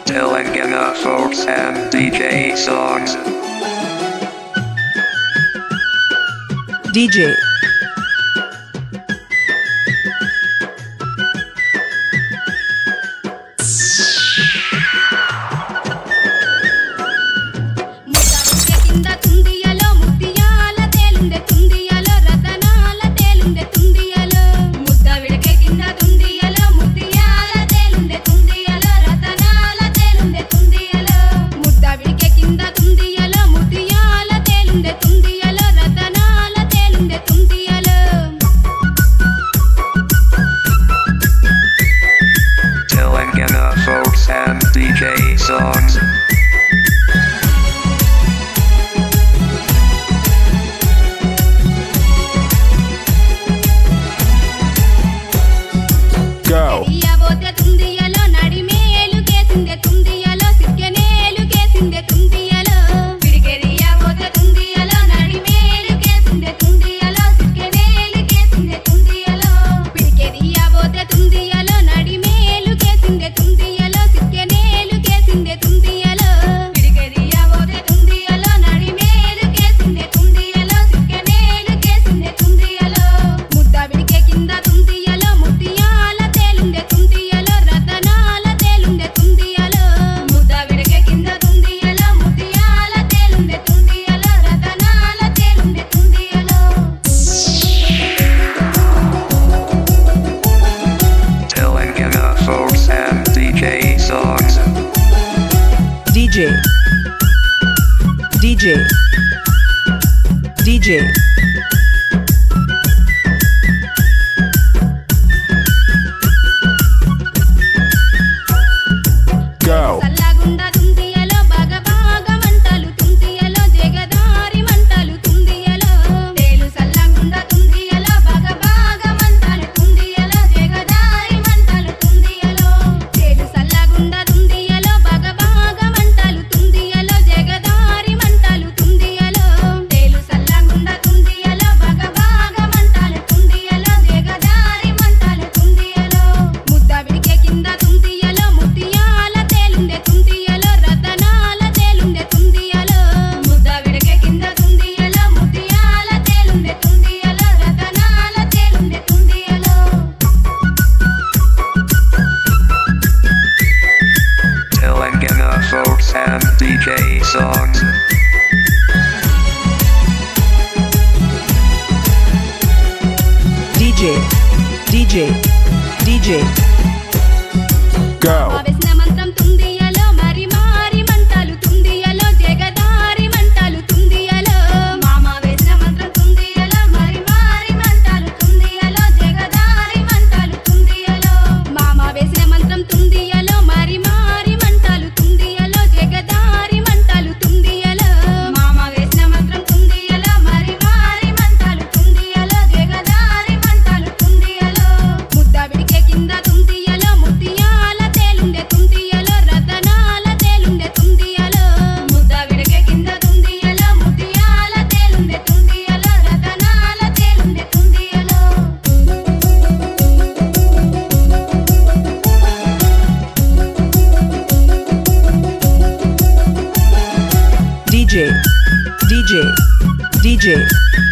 Telangana folks and DJ songs. DJ DJ songs. Go. DJ DJ DJ Go. Folks and DJ songs. DJ DJ DJ Go. DJ DJ DJ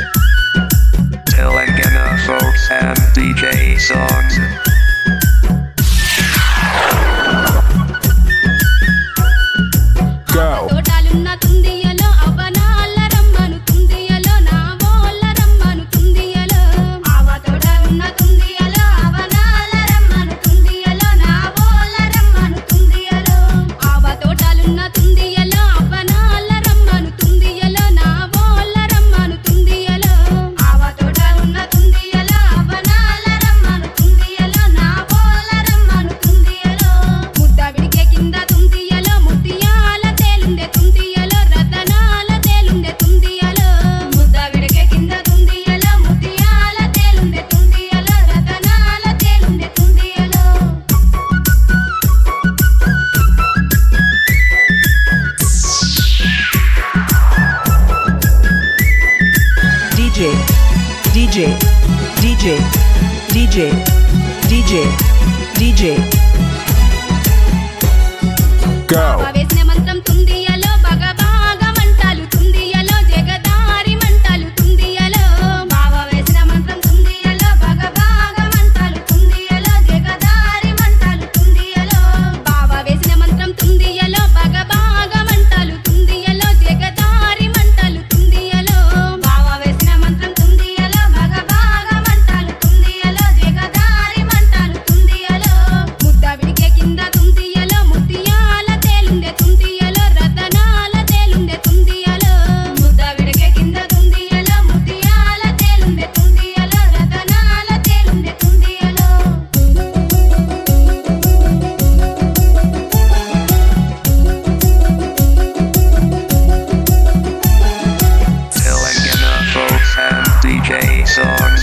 Telangana folks and DJ songs. Go. DJ DJ DJ DJ DJ Go. వేసిన మంత్రం తుందియలో బగబాగా మంటలు తుందియలో జగదారి మంటలు తుందియలో బావ వేసిన మంత్రం తుందియలో బగబాగా మంటలు తుందియలో జగదారి మంటలు తుందియలో బావ వేసిన మంత్రం తుందియలో బగబాగా మంటలు తుందియలో జగదారి మంటలు తుందియలో బావ వేసిన మంత్రం తుందియలో బగబాగా మంటలు తుందియలో జగదారి మంటలు తుందియలో ముద్ద విడికే కింద తుందియలో ముత్యాల తేలుండే తుందియలో రతనాల తేలుండే తుందియలో ముద్ద విడికే కింద తుందియలో ముత్యాల తేలుండే తుందియలో రతనాల తేలుండే తుందియలో Telangana folks and DJ songs.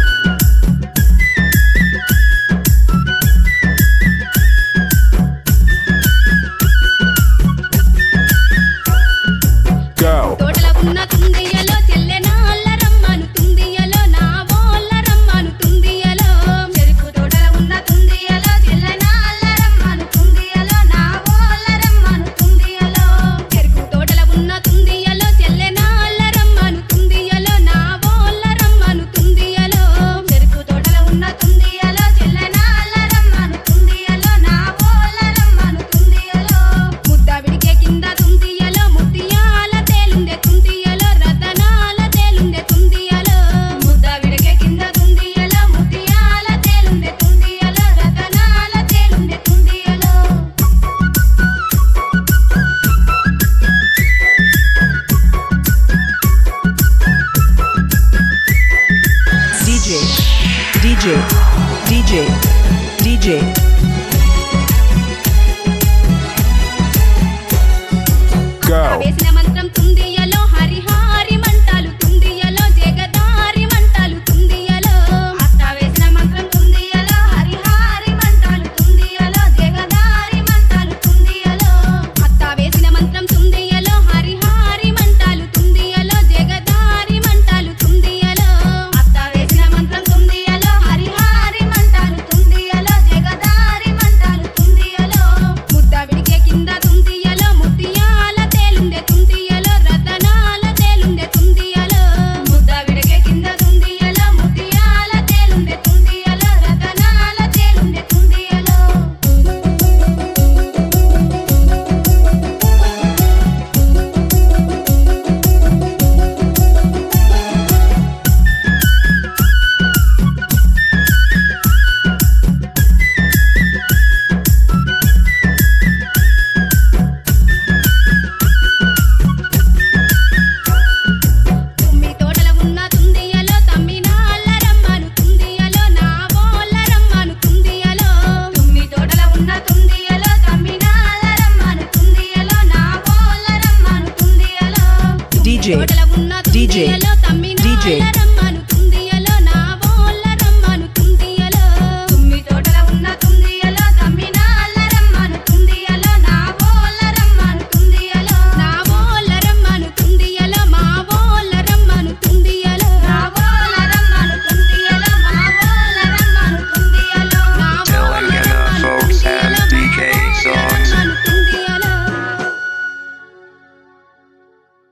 Go. తోటల ఉన్న తుందియలో చెల్లెనాళ్ళ రమ్మను తుందియలో నా బోళ్ళ రమ్మను తుందియలో చెరుకు తోటల ఉన్న తుందియలో చెల్లెనాళ్ళ రమ్మను తుందియలో నా బోళ్ళ రమ్మను తుందియలో చెరుకు తోటల ఉన్న తుందియలో చెల్లెనాళ్ళ రమ్మను తుందియలో నా బోళ్ళ రమ్మను తుందియలో చెరుకు తోటల ఉన్న తుందియలో చెల్లెనాళ్ళ రమ్మను తుందియలో నా బోళ్ళ రమ్మను తుందియలో ముద్ద విడికే కింద తుందియలో ముత్యాల తేలుండే తుందియలో రతనాల తేలుండే తుందియలో ముద్ద విడికే కింద తుందియలో ముత్యాల తేలుండే తుందియలో రతనాల తేలుండే తుందియలో DJ, DJ, DJ, DJ, Go. వేసిన మంత్రం తుందియలో హరిహారి మంటలు తుందియలో జగదారి మంటలు తుందియలో అత్త వేసిన మంత్రం తుందియలో హరిహారి మంటలు తుందియలో జగదారి మంటలు తుందియలో అత్త వేసిన మంత్రం తుందియలో హరిహారి మంటలు తుందియలో జగదారి మంటలు తుందియలో అత్త వేసిన మంత్రం తుందియలో హరిహారి మంటలు తుందియలో జగదారి మంటలు తుందియలో ముద్ద విడికే కింద తుందియలో ముత్యాల తేలుండే తుందియలో రతనాల తేలుండే తుందియలో ముద్ద విడికే కింద తుందియలో ముత్యాల తేలుండే తుందియలో రతనాల తేలుండే తుందియలో తుమ్మి తోటల ఉన్న తుందియలో తమ్మినాళ్ళ రమ్మను తుందియలో నా బోళ్ళ రమ్మను తుందియలో తుమ్మి తోటల ఉన్న తుందియలో తమ్మినాళ్ళ రమ్మను తుందియలో నా బోళ్ళ రమ్మను తుందియలో DJ, తోటల ఉన్న DJ, తుందియలో తమ్మినాళ్ళ DJ.